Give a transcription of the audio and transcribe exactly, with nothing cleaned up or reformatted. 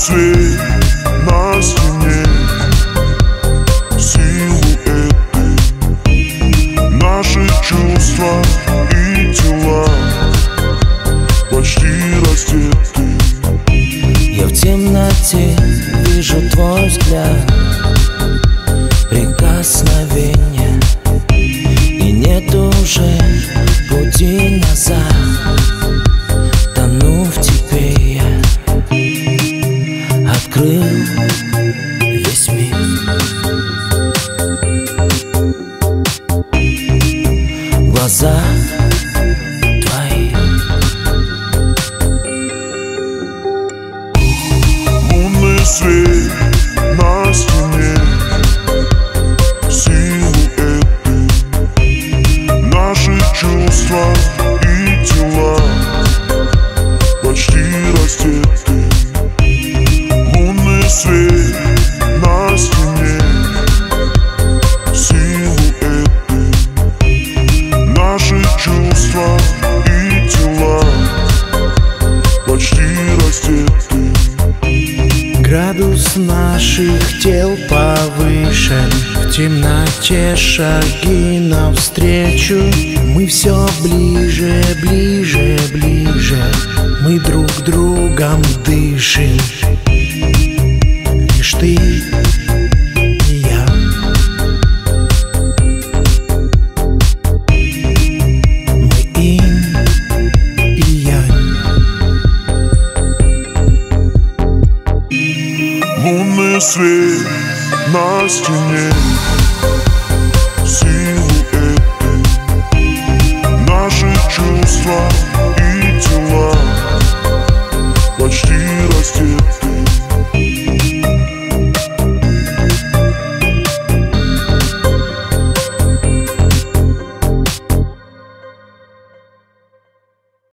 свет на стене, силуэты, наши чувства и тела почти раздеты. Я в темноте вижу твой взгляд, прикосновение, и нет уже пути назад. Тону в тебе я, открыл весь мир. Глаза твои, лунный свет на стене, силуэты, наши чувства и тела почти раздеты. Лунный свет на стене, силуэты, наши чувства и тела почти раздеты. Градус наших тел повыше, в темноте шаги навстречу. Мы все ближе, ближе, ближе, мы друг другом дышим. Лишь ты и я. Мы инь и янь. Лунный свет на стене,